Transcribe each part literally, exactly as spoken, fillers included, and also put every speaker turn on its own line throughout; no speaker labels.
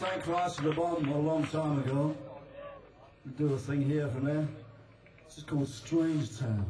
Saint Christ to the bottom a long time ago. We do a thing here from there. This is called Strange Town.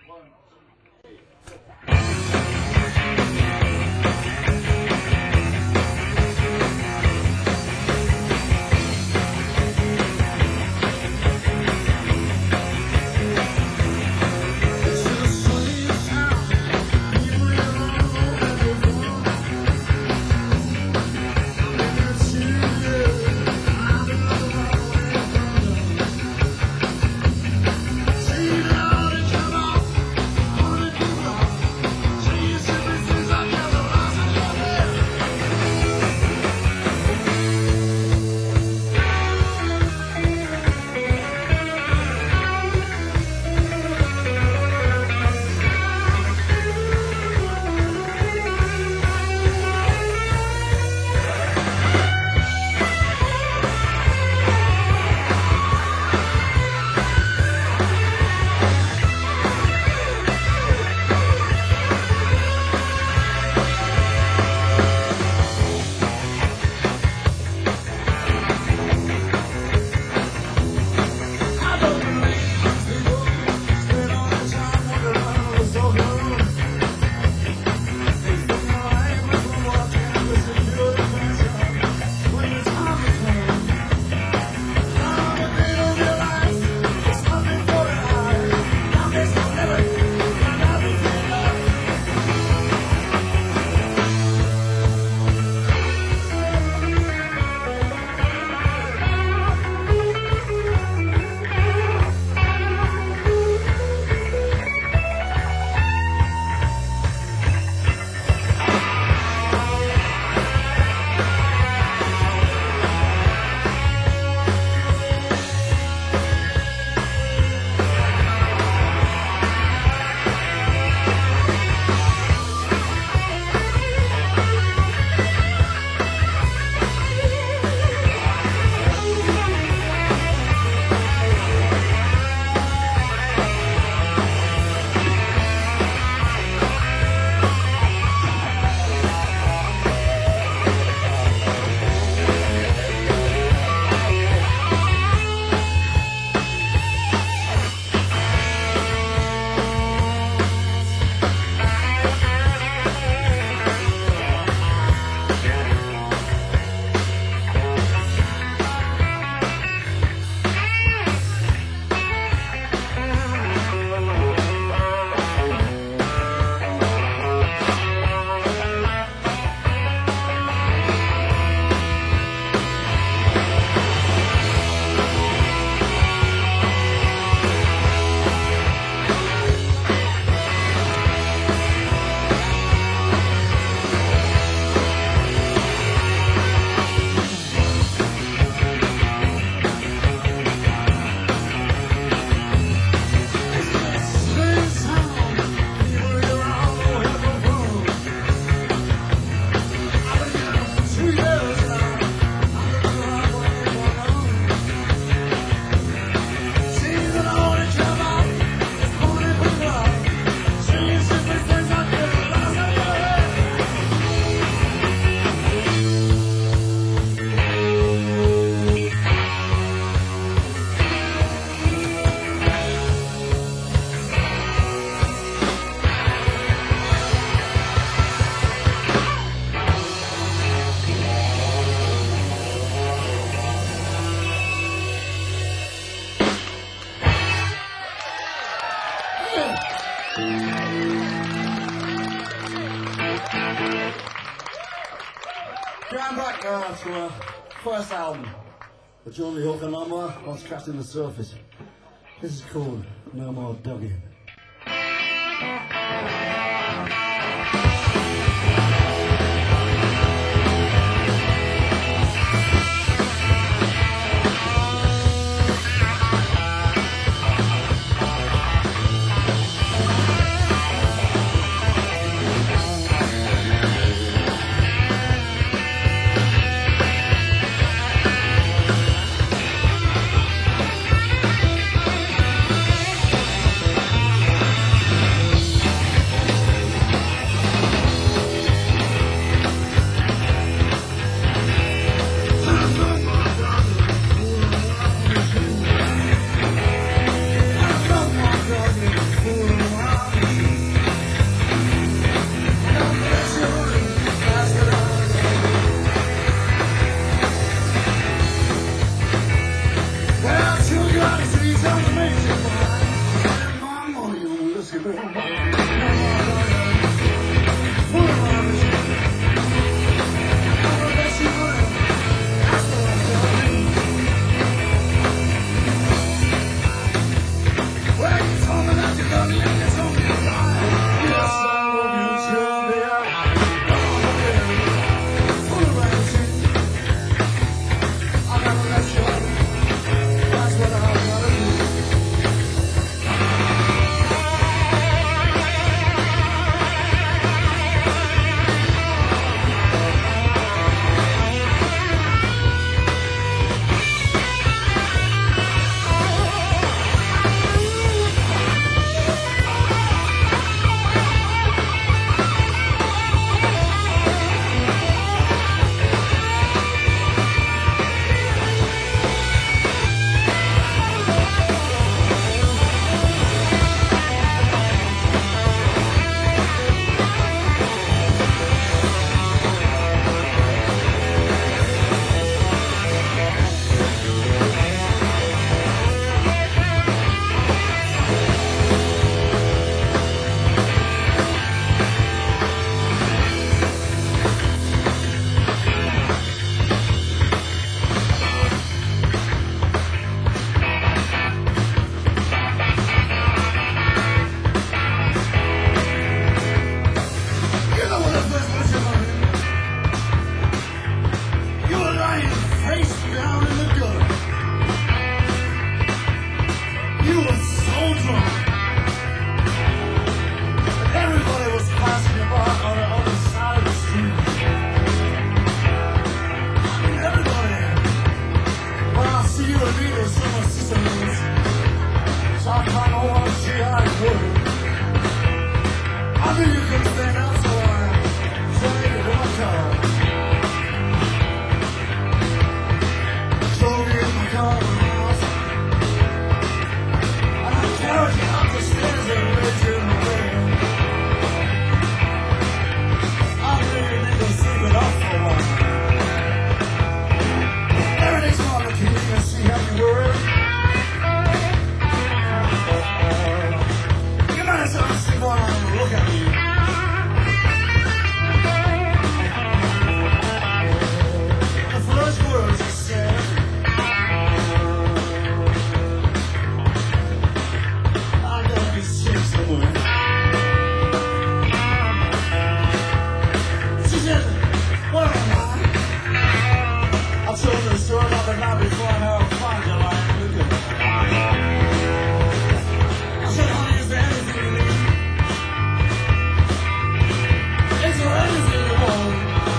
Going back uh, to our first album, the John Lee Hooker number, on Scratching the Surface. This is called No More Dug-In.
We'll be right back.
drunk. And everybody was passing me by on the other side of the street. I mean, everybody. When I see you and me, there's so much sisters. So I kind of want to see how it works. I knew you couldn't stand out, so I traded in my car. Drove you in my car to the house. And I carried you up the stairs and laid you in the bed. I knew you need to sleep it off for a while. Everything's not looking at you and see how you were. You might as well sleep on and look at you. The first words you said, I gotta be sick somewhere. She said, where am I? I told her the story about the night before and how I find you lying looking. I said, honey, is there anything you need? Is there anything you want?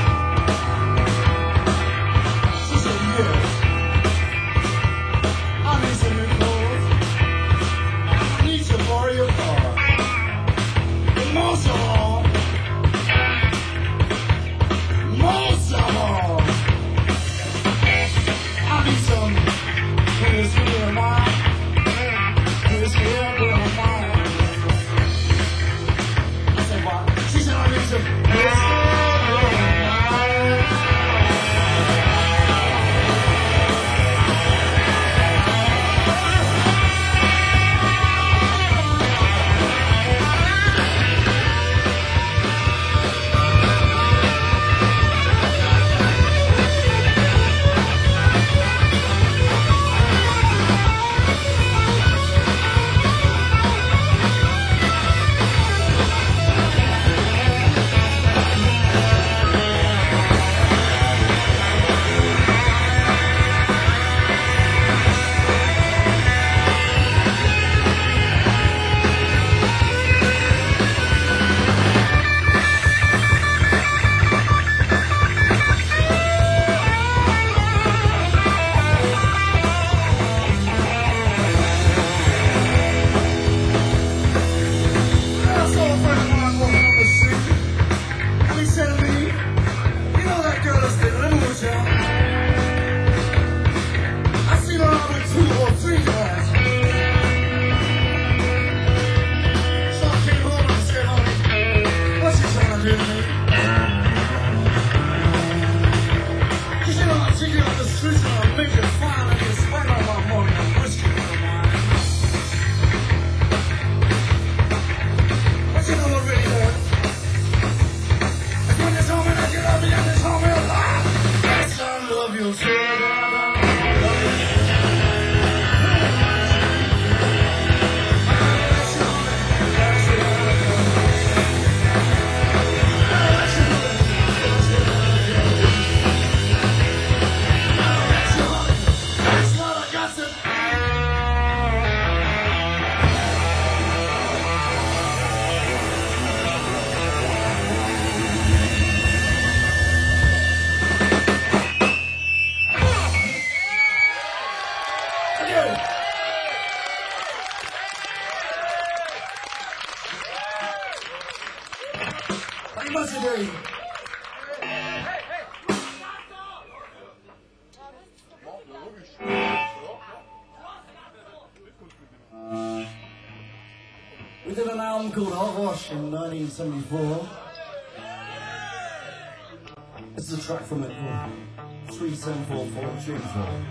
She said, yeah. I need some new clothes. I need to borrow your car. But most of all, most of all, I need some whiskey in mine. Whiskey in mine. I said, why? She said, I need some whiskey in mine. I saw a friend of mine walking on the street, and he said to me, you know that girl that's been living with you? I seen her out with two or three guys. So I came home and said, honey, what's she trying to do to me? She said, I'll take you out the streets and I'll make you fine and you spend all my money on whiskey for mine. But you know what really hurts? It's when you told me that you love me and you told me a lie. Yes, I love you so bad. I love you. That's what I got to. Okay. How much a day? We did an album called Hot Wash in nineteen seventy-four. This is a track from it called three seven four four Tunesville.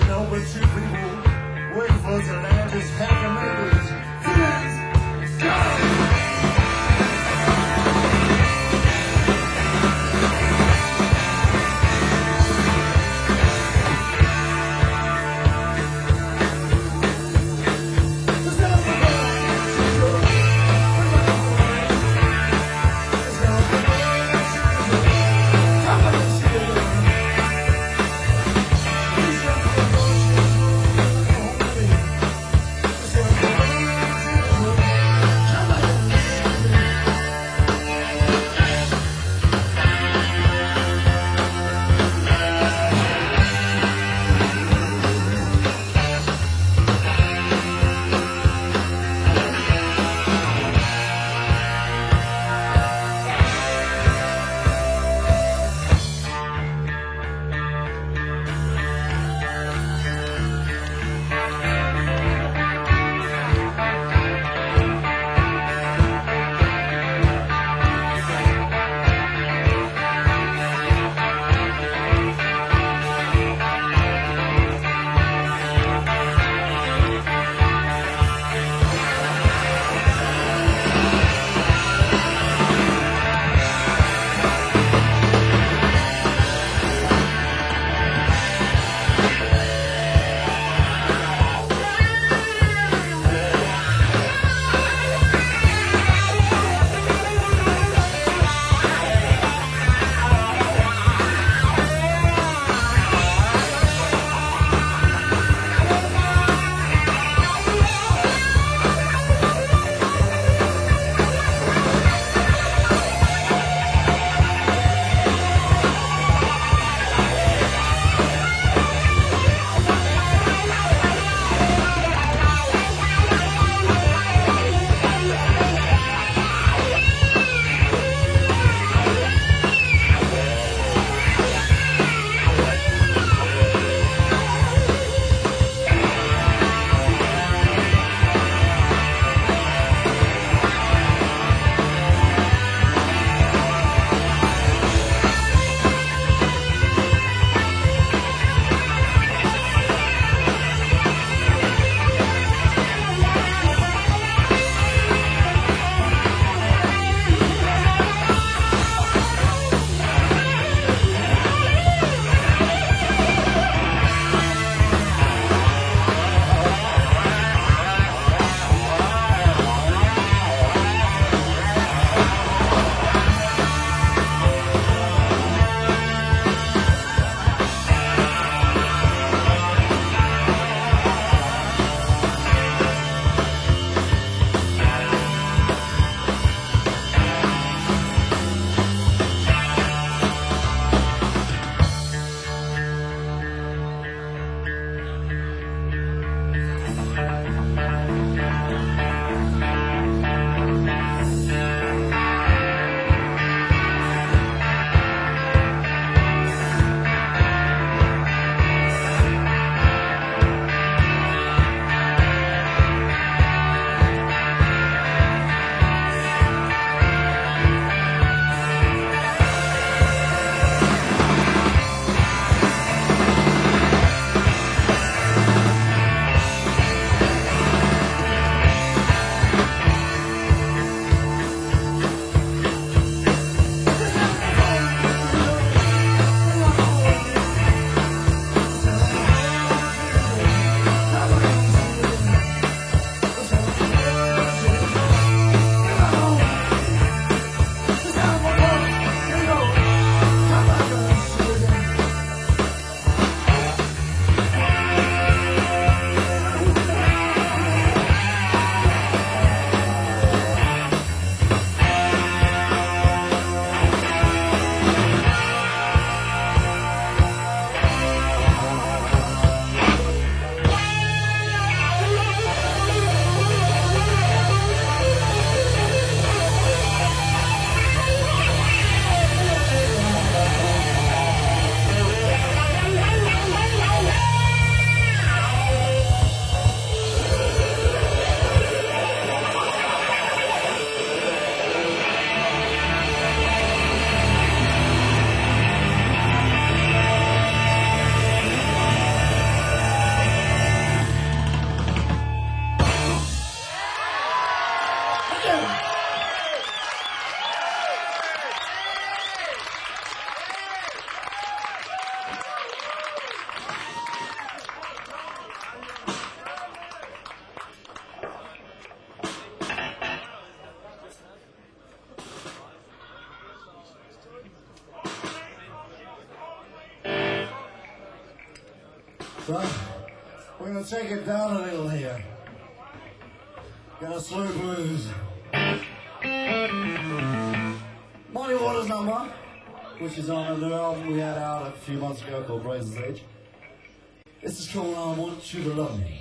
know but two people waiting for us to land this happy marriage. Friends, go! Let's go.
So, we're going to take it down a little here. Got a slow blues. Money Waters number, which is on a new album we had out a few months ago called Razor's Edge. This is called I Want You to Love Me.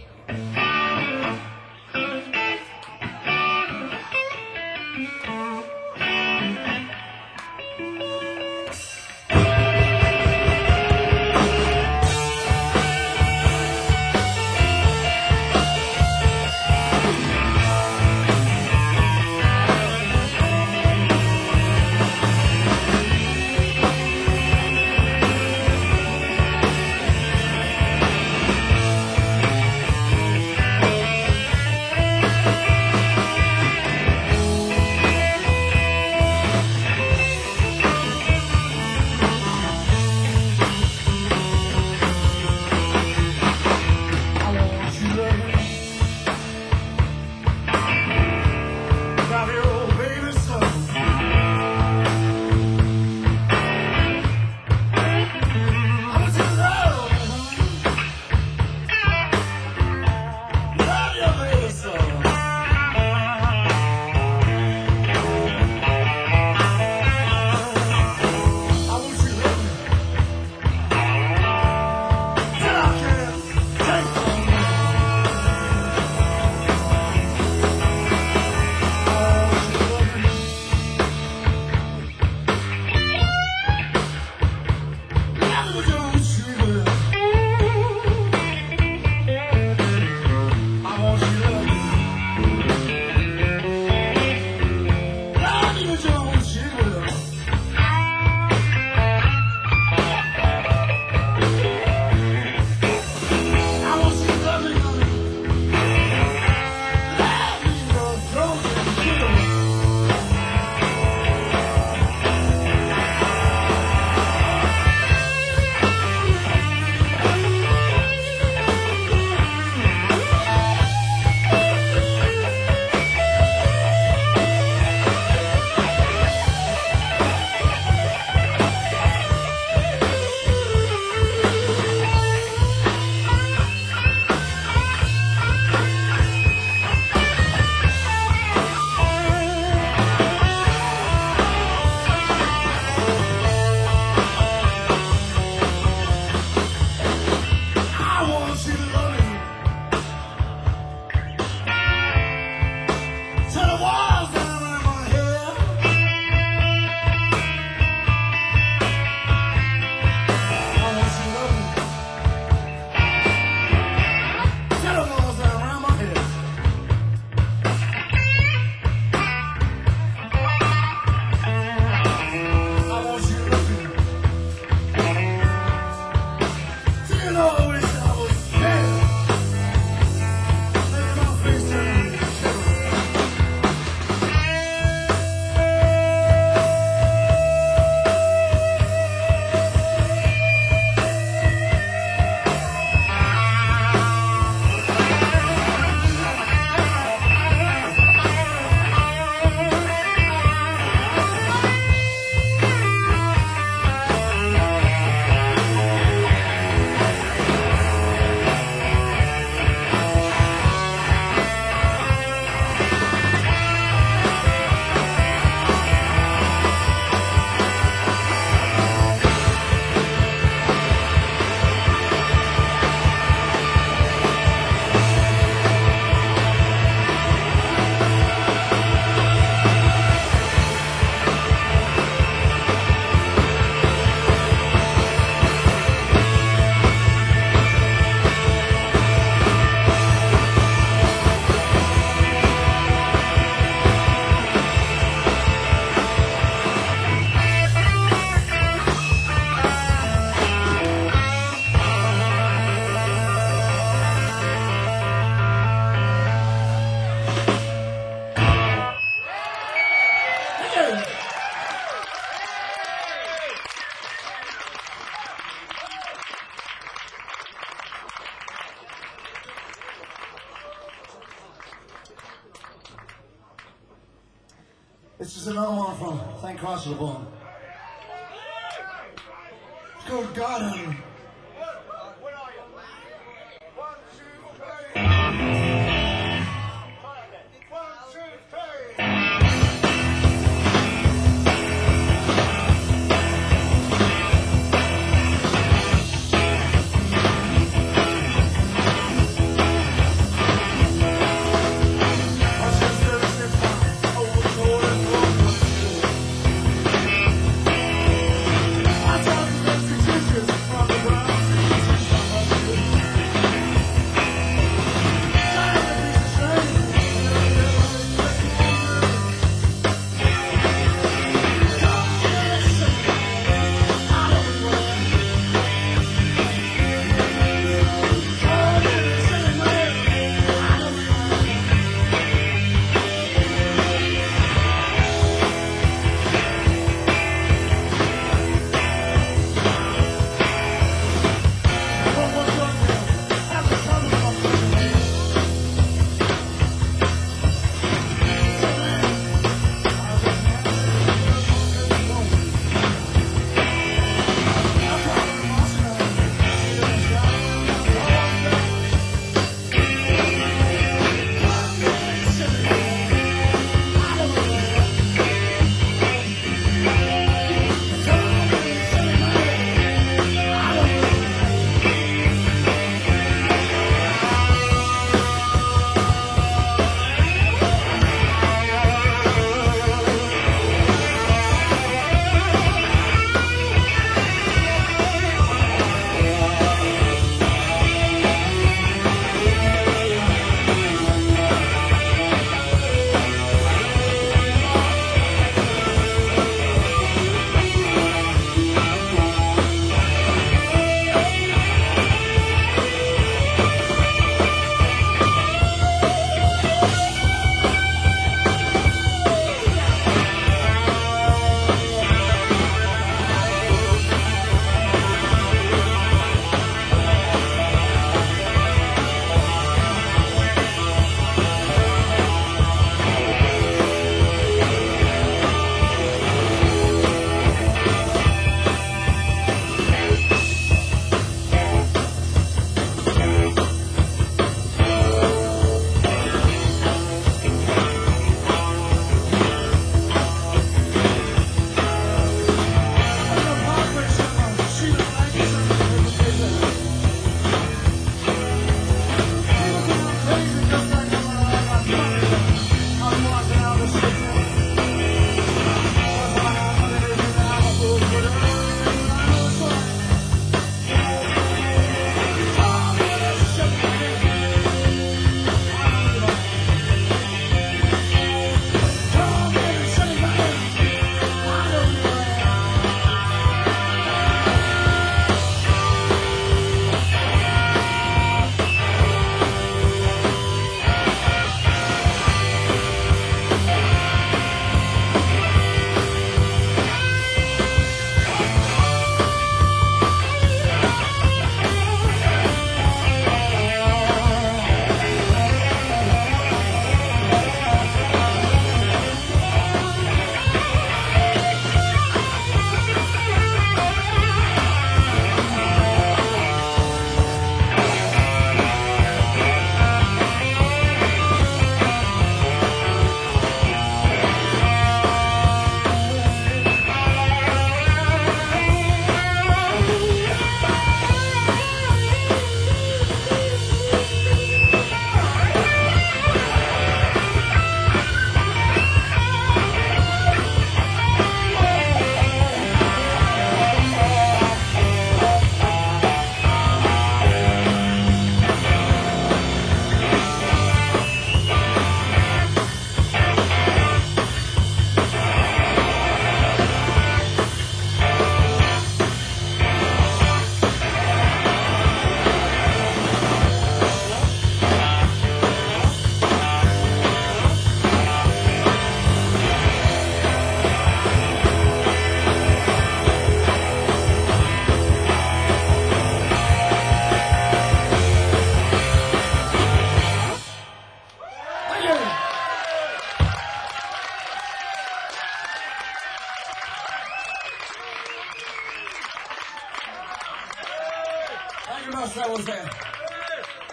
This is another one from Thank Christ for the Born. It's called God Honey.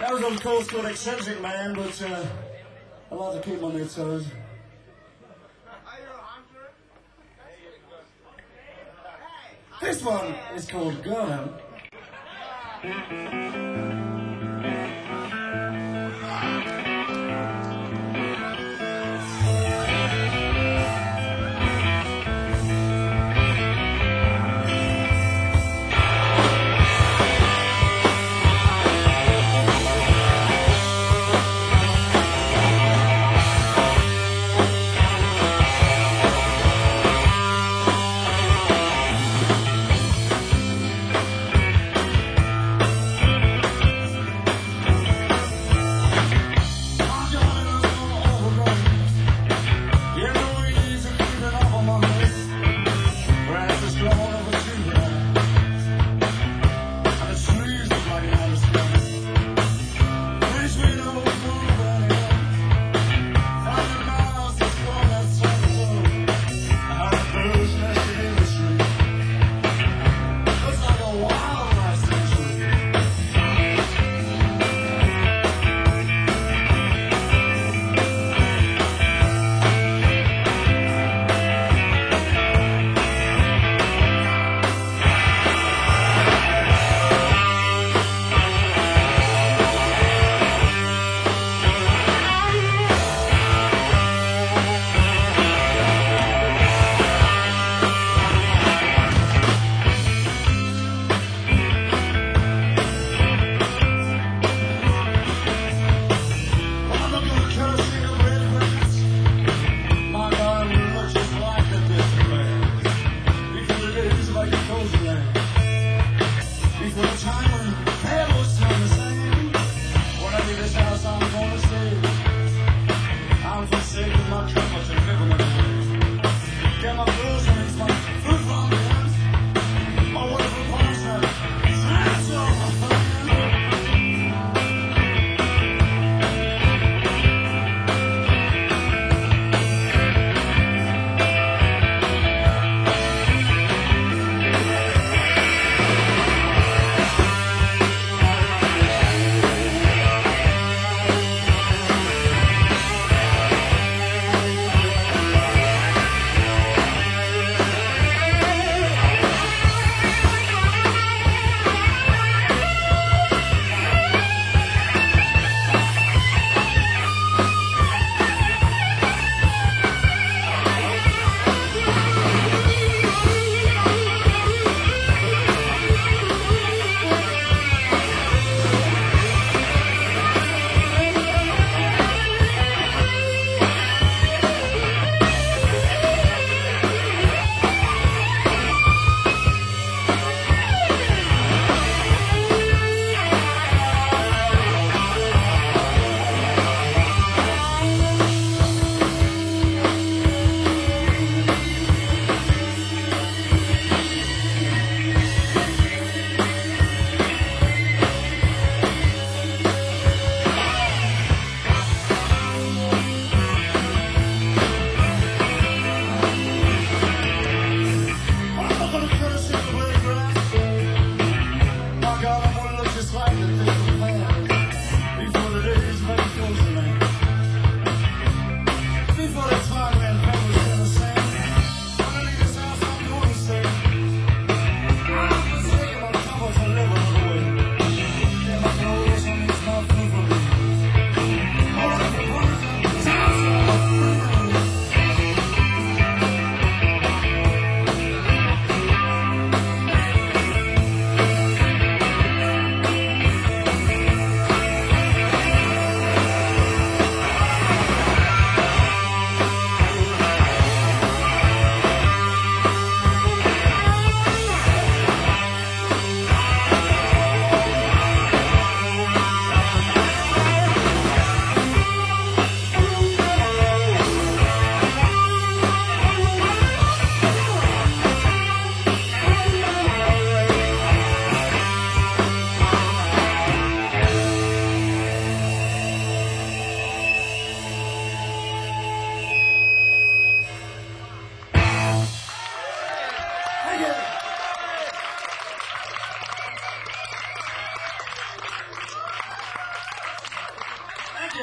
That was of course called Eccentric Man, but uh, I like to keep on their toes. This one is called Go Home.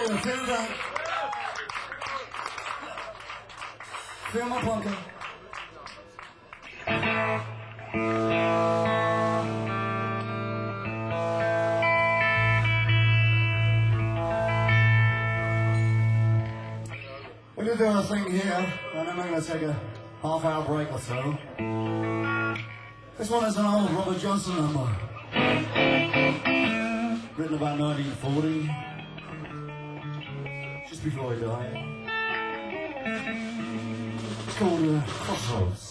you. Vielen Dank. Firma Punker. We're gonna do a thing here, and then I'm gonna take a half hour break or so. This one is an old Robert Johnson number. Written about nineteen forty. Just before he died. It's called uh, Crossroads.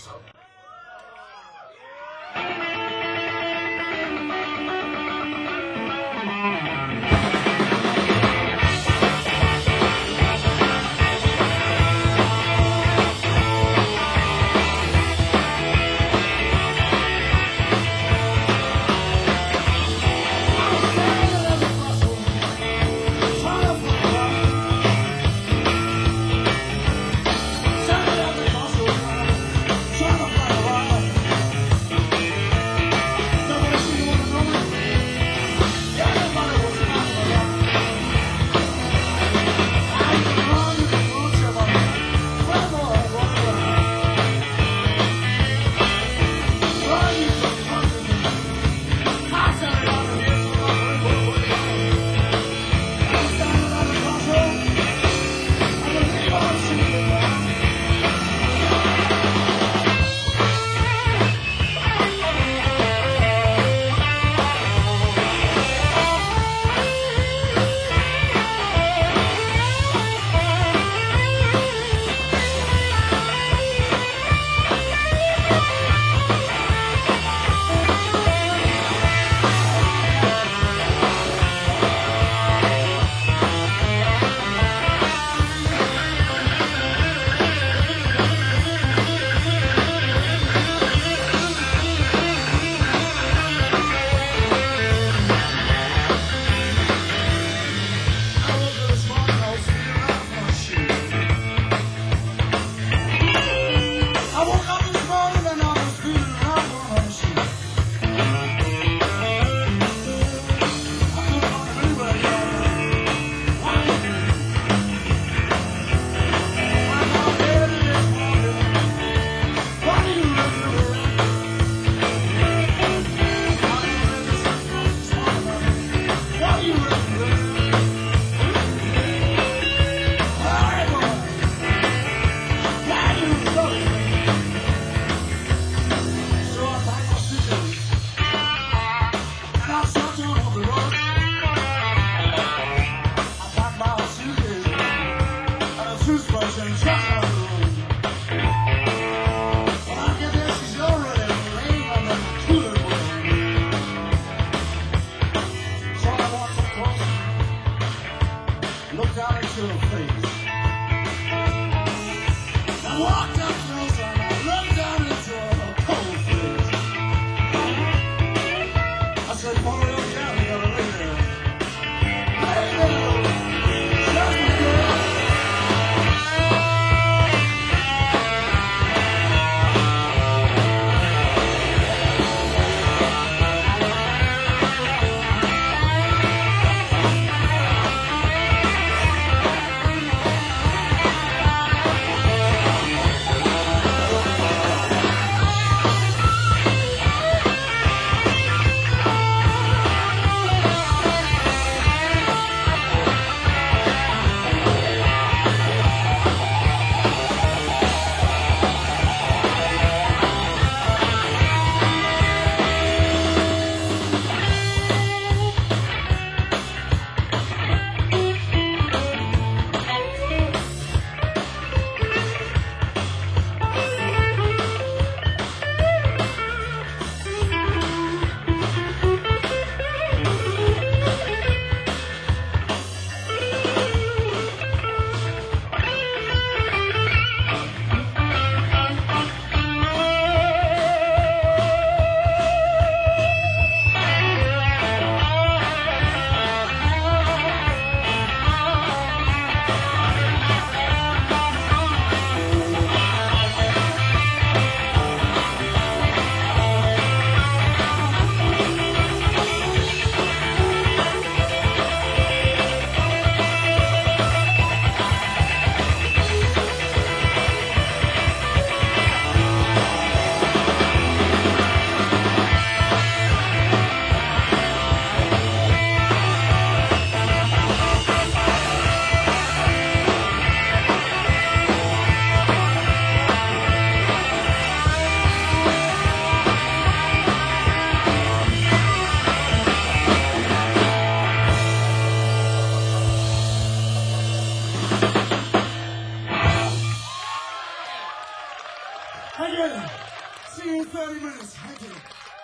thirty minutes. Thank you.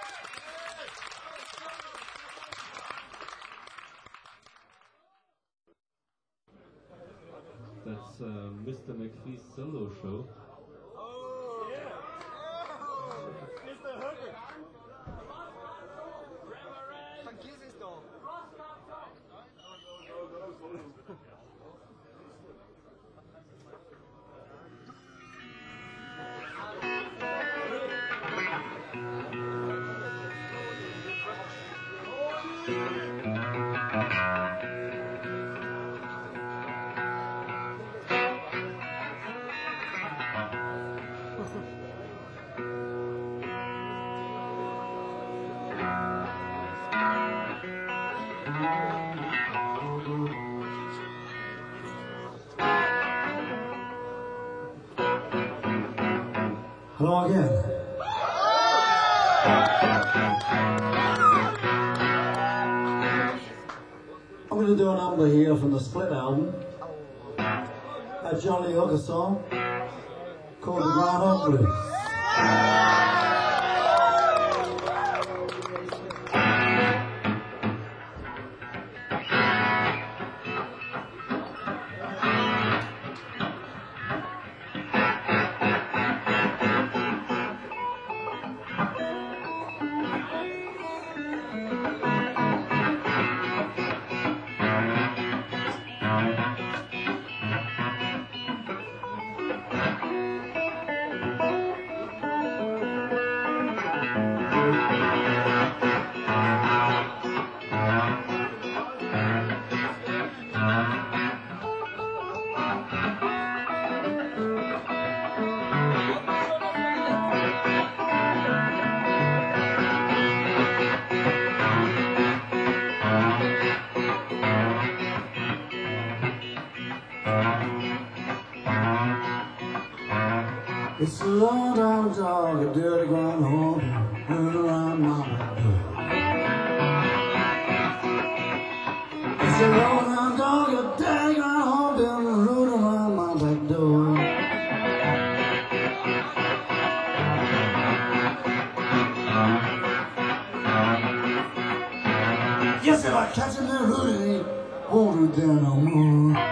That's uh, Mister McPhee's solo show.
Hello again. I'm going to do a number here from the Split album. A Johnny Hooker song called The Groundhog Blues. It's a long time dog, a dirty groundhog, running around my back door. It's a long time dog, a dirty groundhog, been rooting around my back door. Yes, if I catch him there rooting, won't root there no more.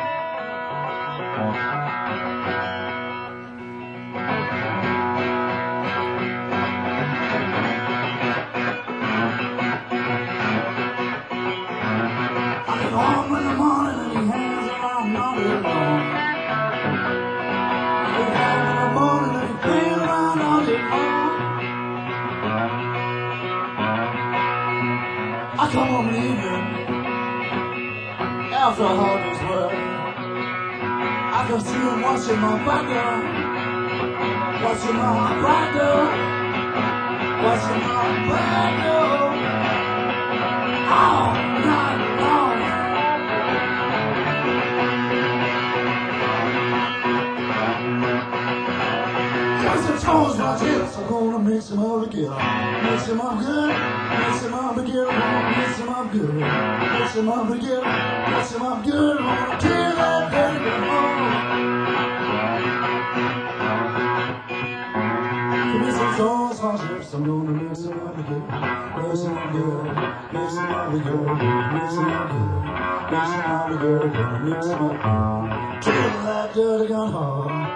Home in the morning and he hangs around all day long. I get home in the morning and he hangs around all day long. I come home in the evening after a hard day's work. I can see him watching my back door, watching my back door, watching my back door all night long. Toes my tips, I'm gonna mix him up together. Mix him up good, mix him up together. I'm gonna mix him up good, mix him up together. Mix him up good, I'm gonna kill that baby home. Mix some toes my tips, I'm gonna mix him up together. Mix him up good, mix him up together. Mix him up good, mix him up together. Mix him up good, kill that dirty gun hard.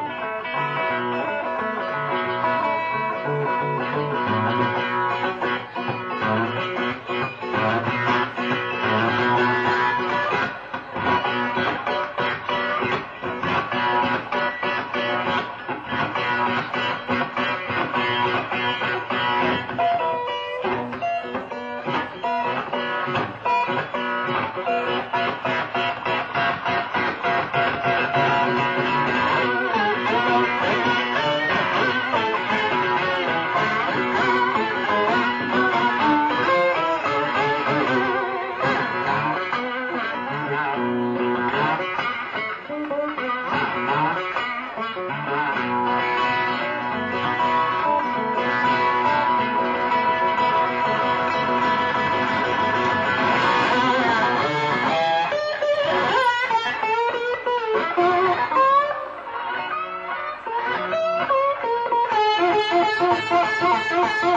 Thank you.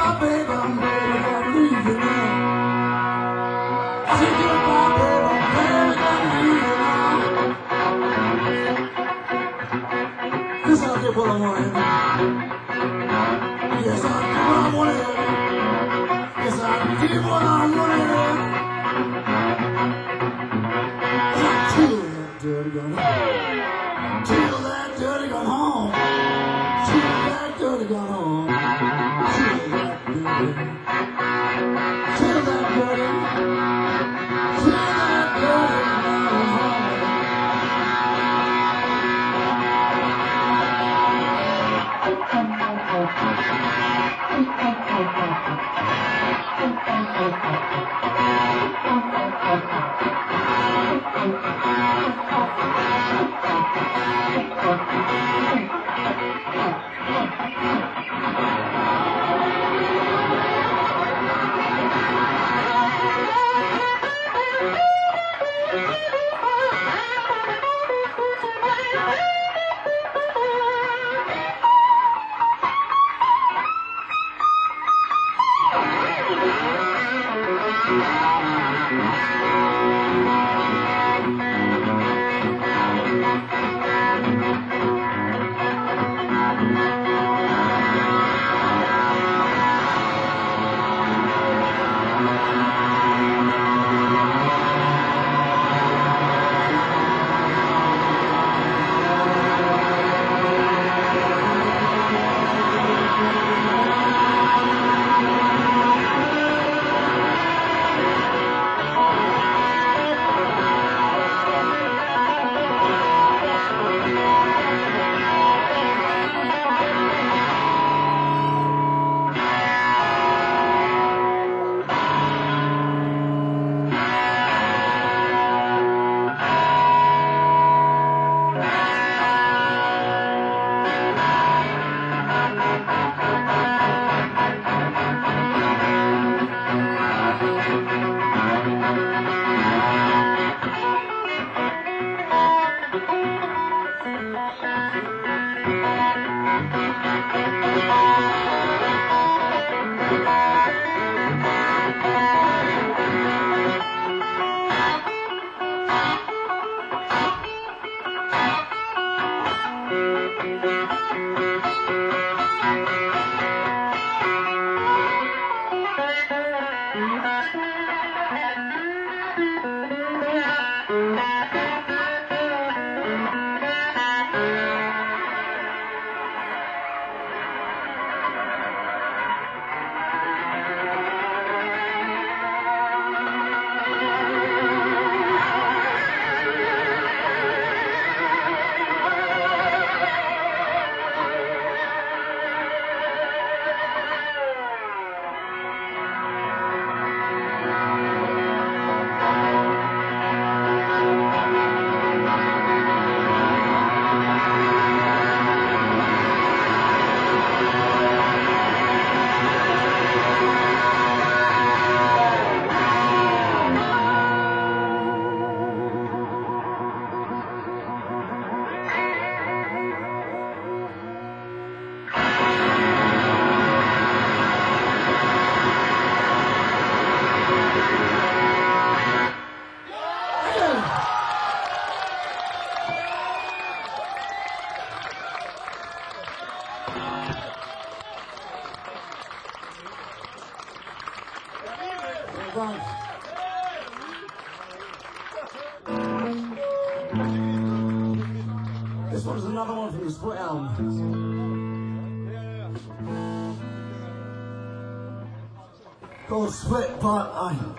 goodbye, baby, I'm ready to leave you now. I said goodbye, baby, I'm ready to leave you now. This I'll get what I want to hear. Yes, I'll get what I want to hear. Yes, I'll get what I want to hear. Till that dirty gun home. Till that dirty gun home. Till that dirty gun home. Till that dirty. Till that dirty. Till that dirty gun home. This one's another one from the Split album. Called Split Part eight.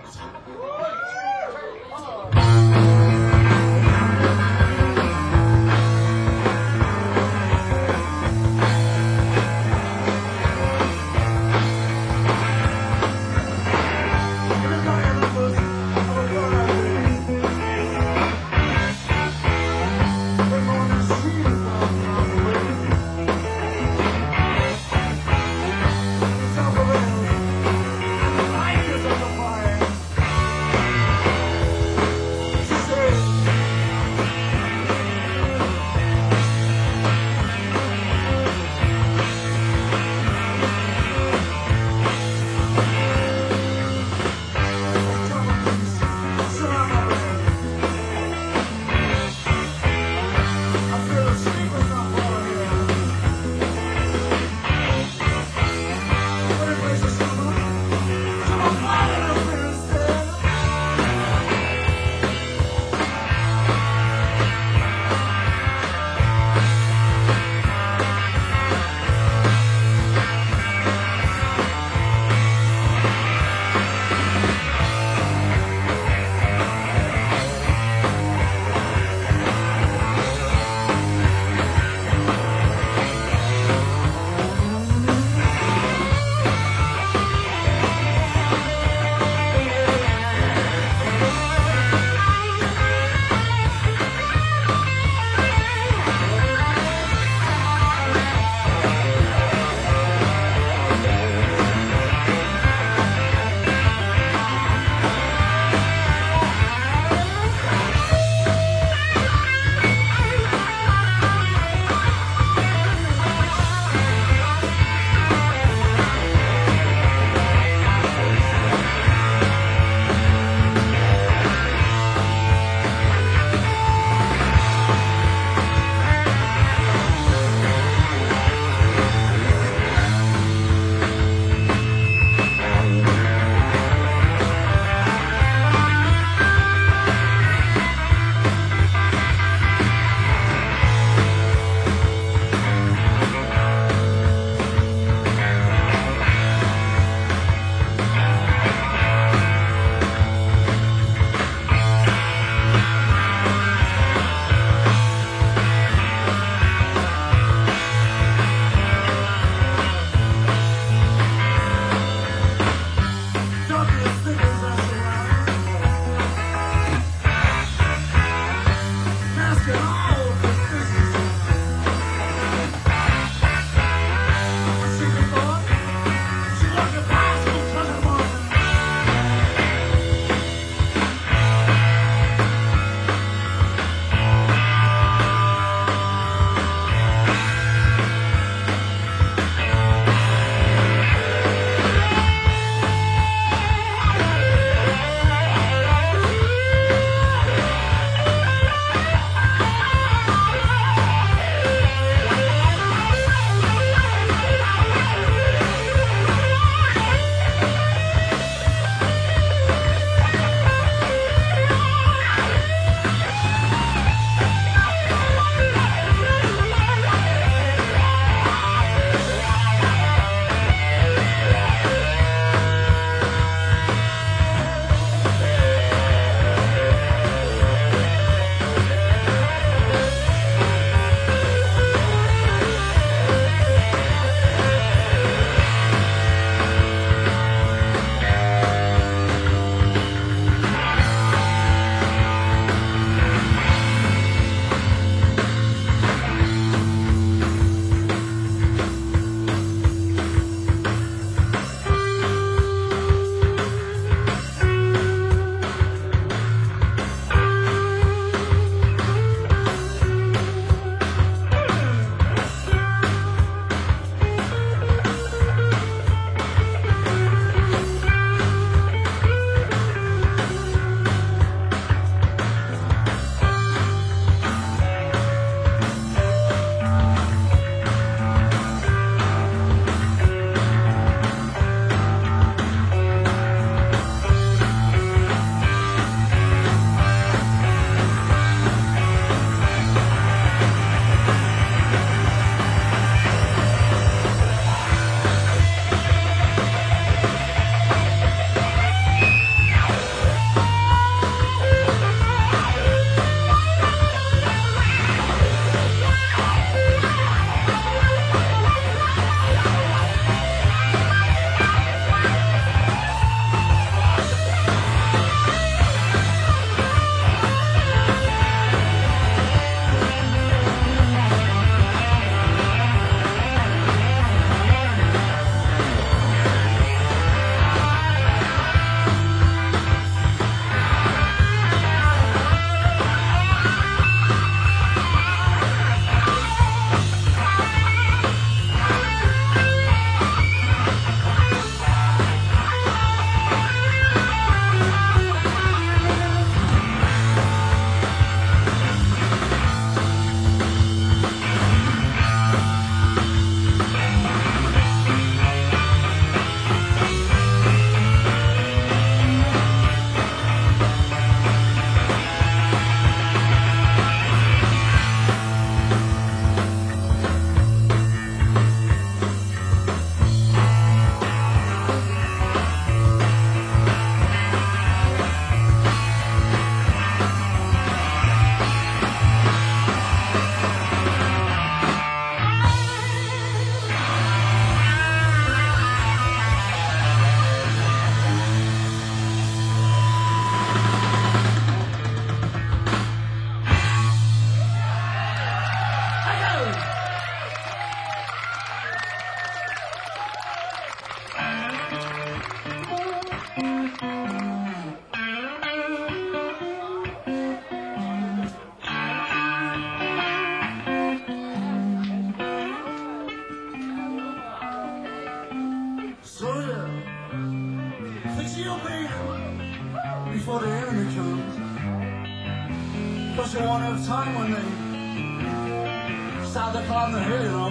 the G O P before the enemy comes. Cause you won't have time when they start to climb the hill, you know.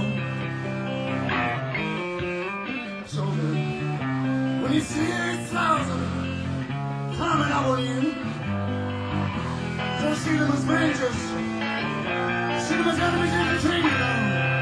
So good. When you see eight thousand climbing up on you, don't see them as rangers, see them as enemies in the train, you know.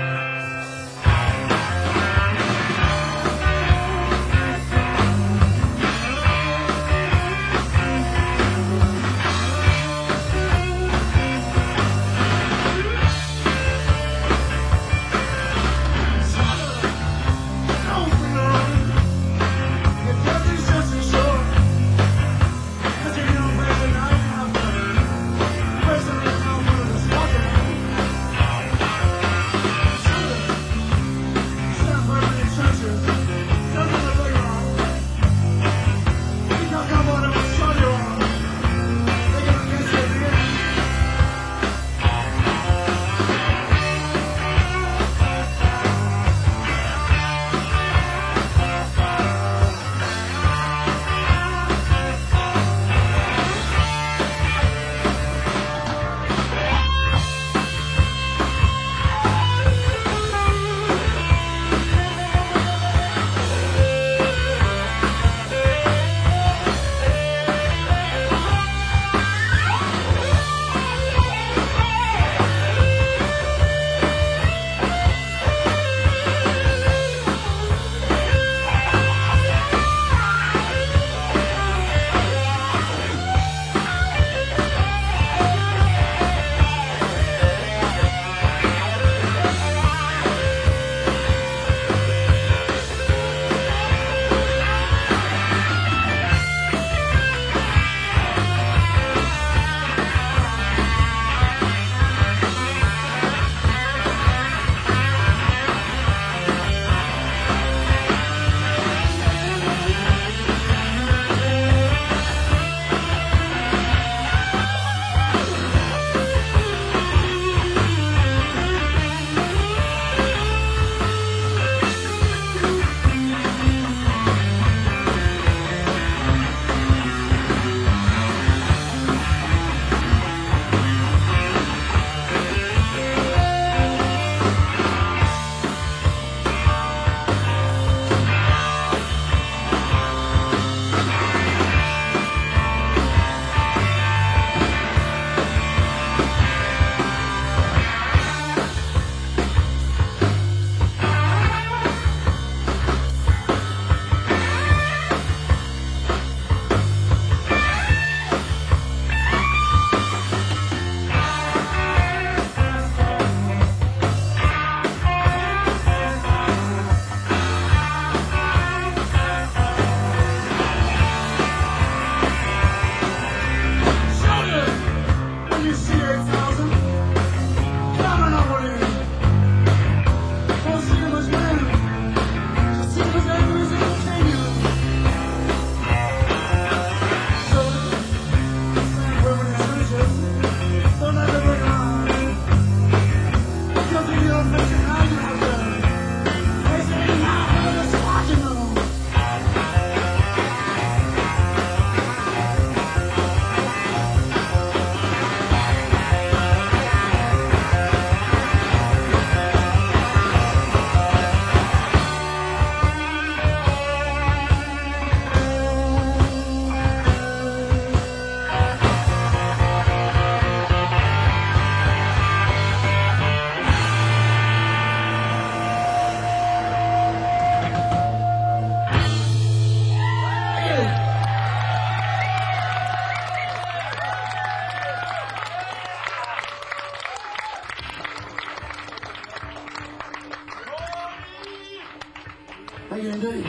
Thank you indeed.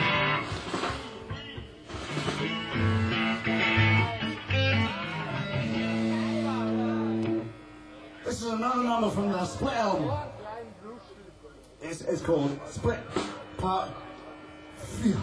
This is another number from the Split album. It's, it's called Split Part Fear.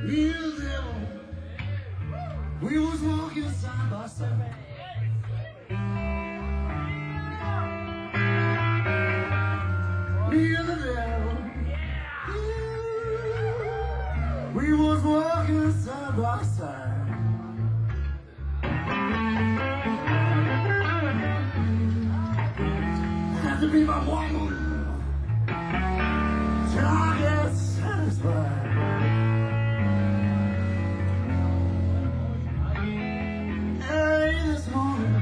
Me and the devil, we was walking side by side. Me and the devil, we was walking side by side. Had to be my woman till I get satisfied. Early this morning,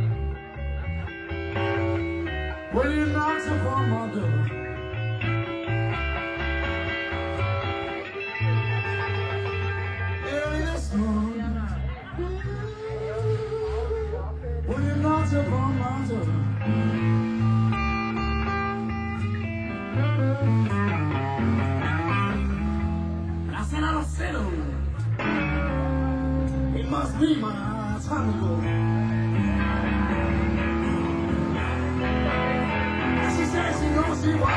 when you knocked upon my door, early this morning, when you knocked upon my door. I said, I don't settle. It must be my time to go. And she said she knows she why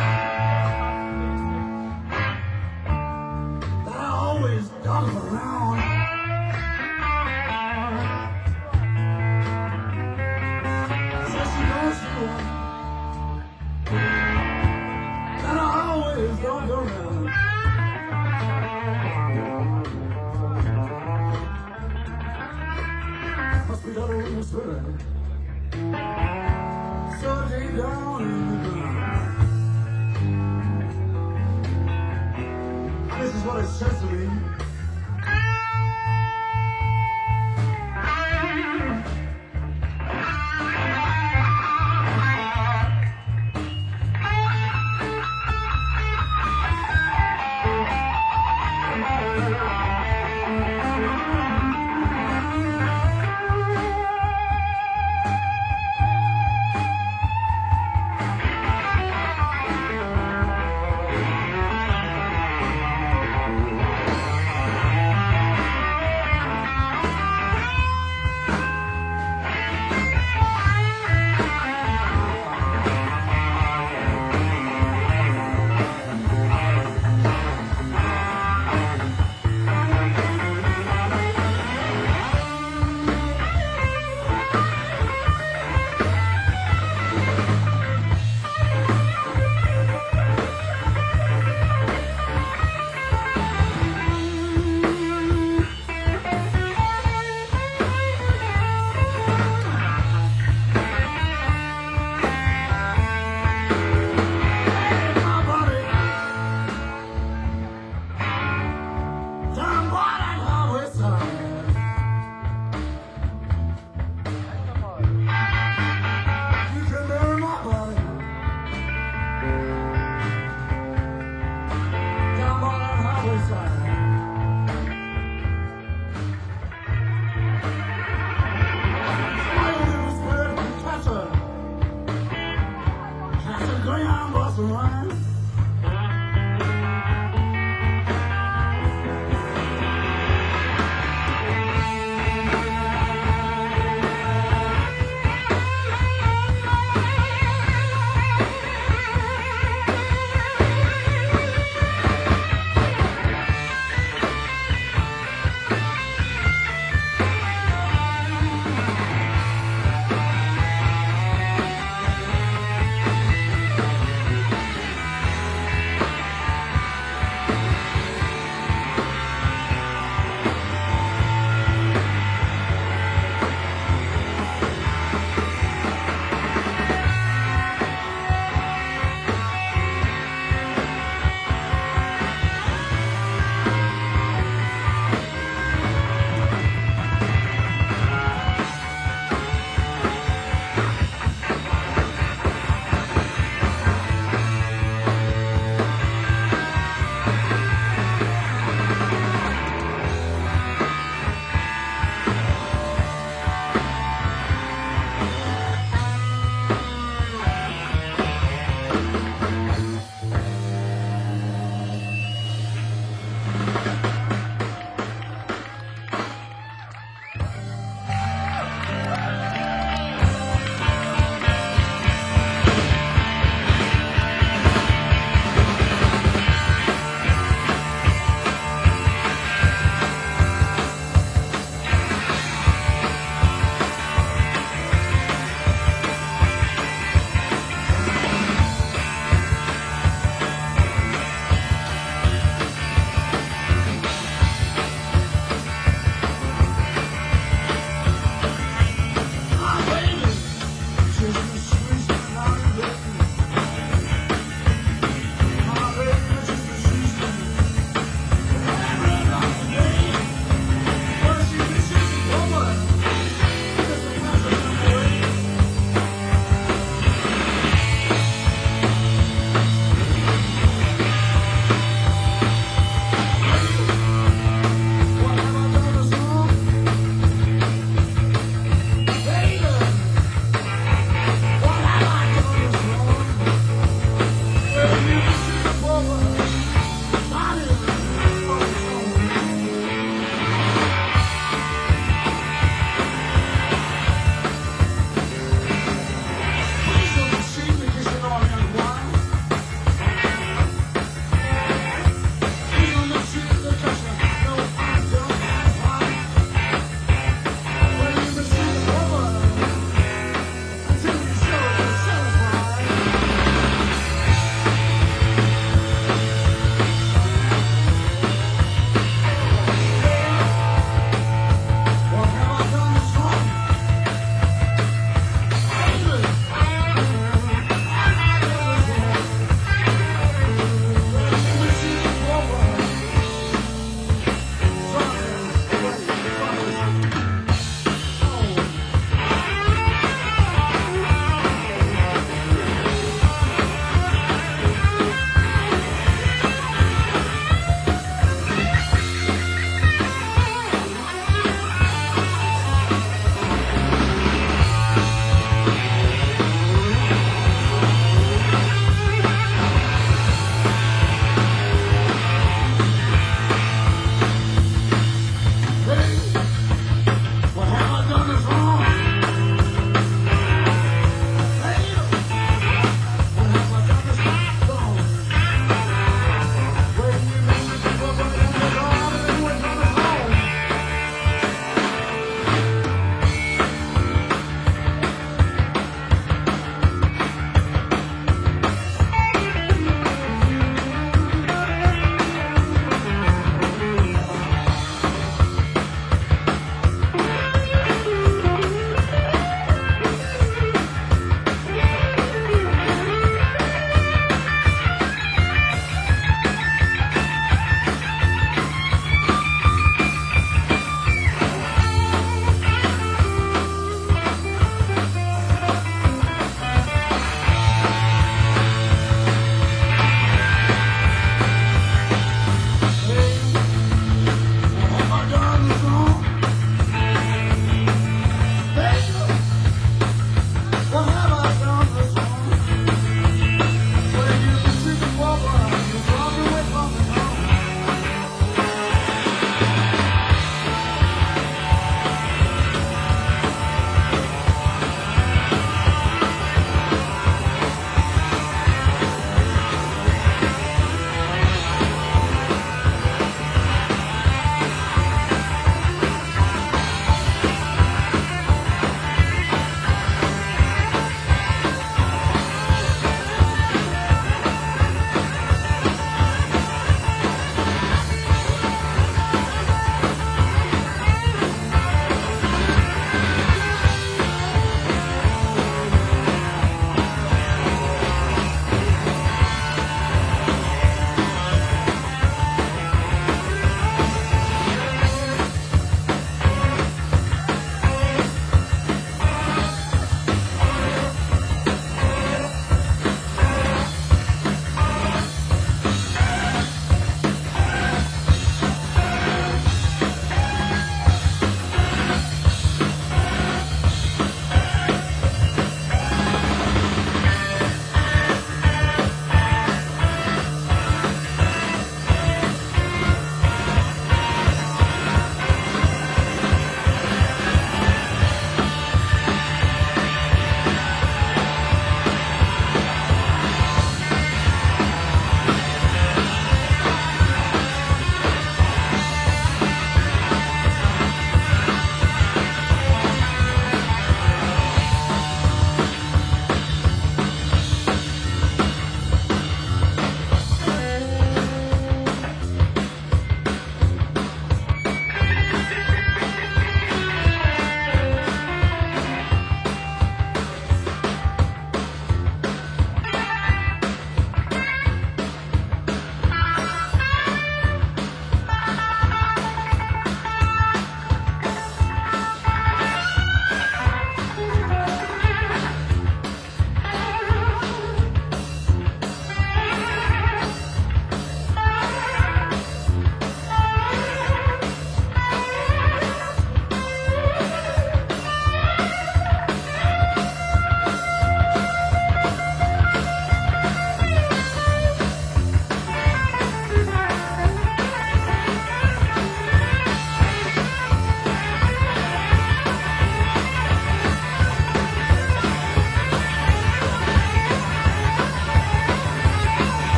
that I always dog around. Said she knows she why that I always dog around. We got a little spirit so deep down in the ground. And this is what it says to me.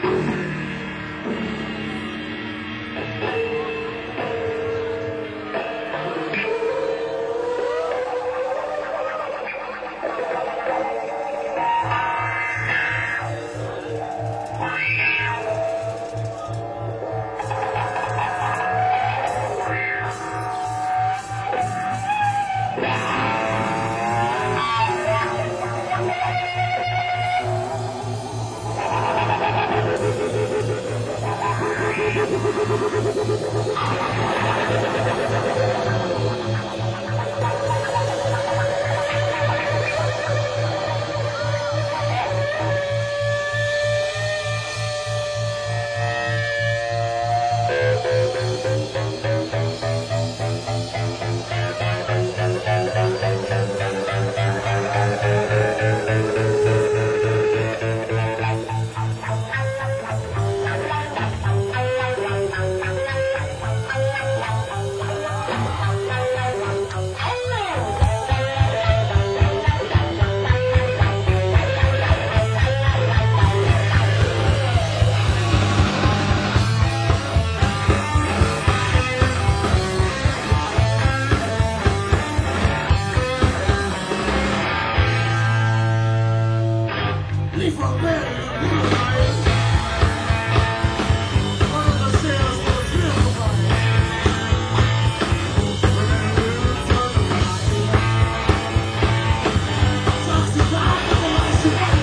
Leave from there to the blue lights. One of the sails for the beautiful light. But then we'll turn the light. Toxic light of the light.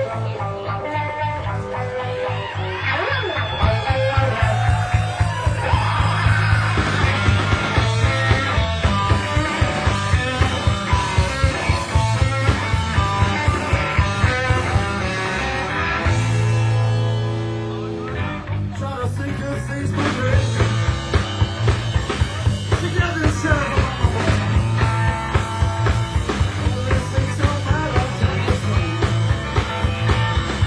Try to see good things moving together and share them along the way. All these things don't matter, take this way.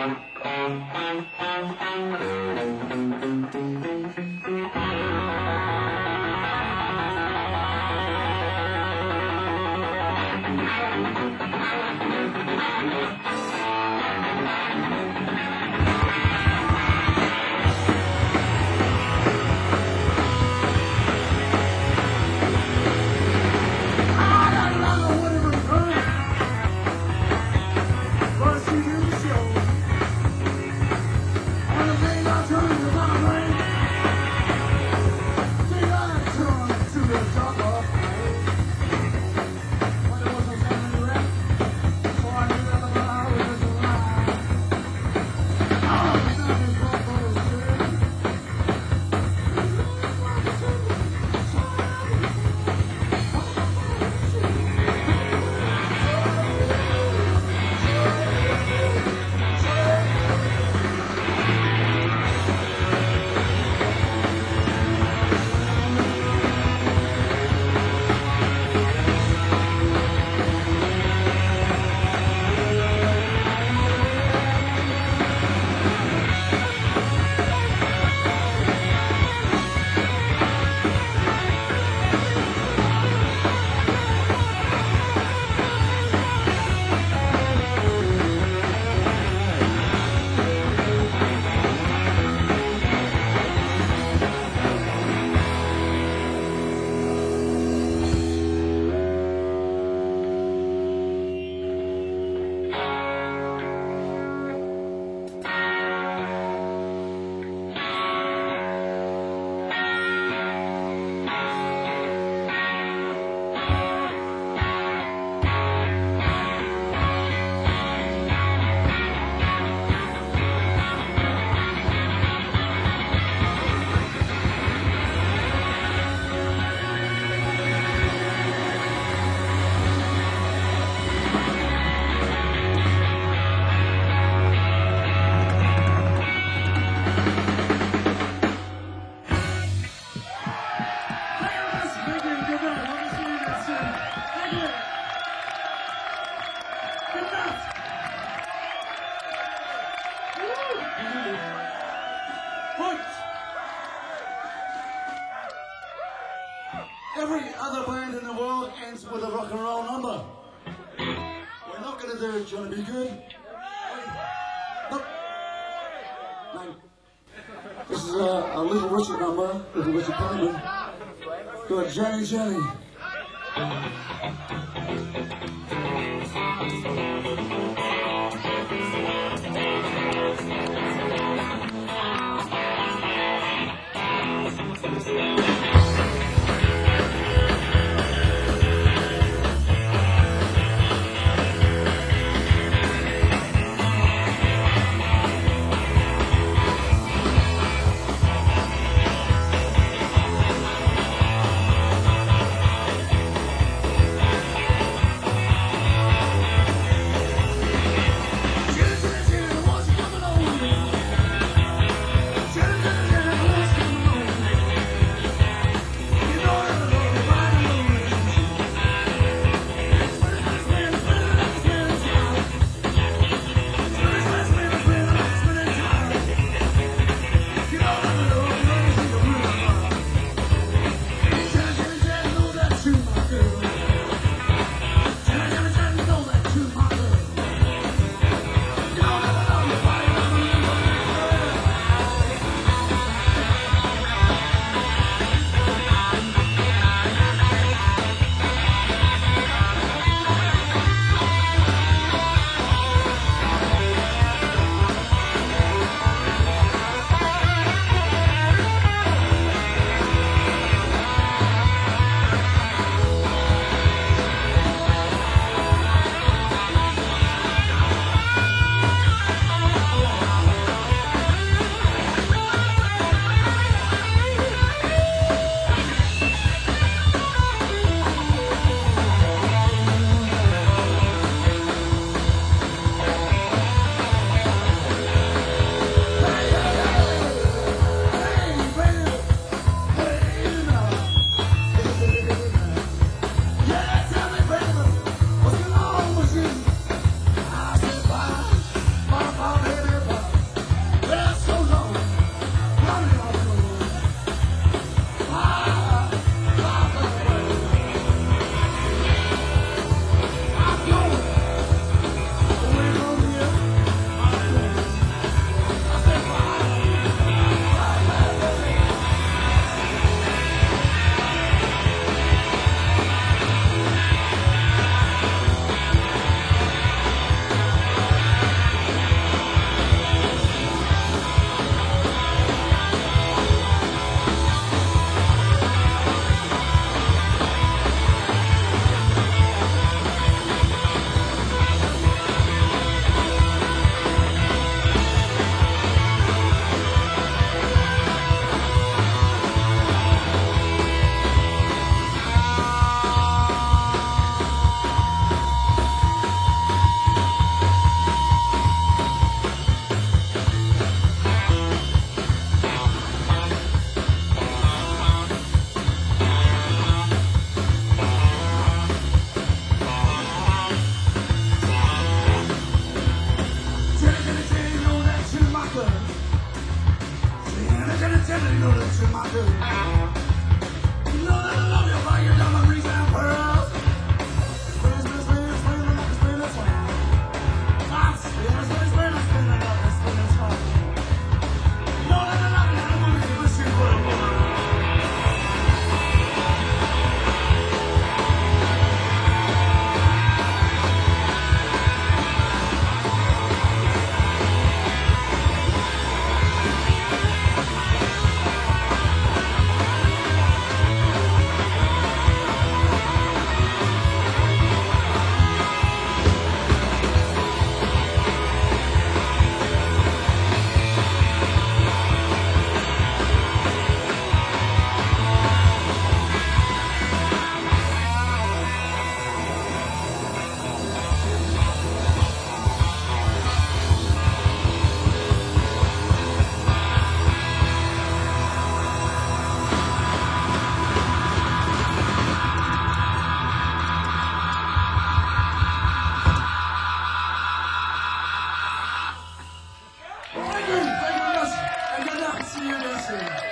Every other band in the world ends with a rock and roll number. We're not going to do it. Do you want to be good? Nope. No. This is a, a Little Richard number, Little Richard Putnam. Got Jenny Jenny. know that you're my girl. You know that I love you for your diamonds and pearls. Spin, spin, spin, spin, spin, spin, this one. Ah, spin, spin, spin, spin, another, spin this one. You know that I love you, I'm gonna give a shit for the world. Thank you, thank you, yes. And good luck. See you next week.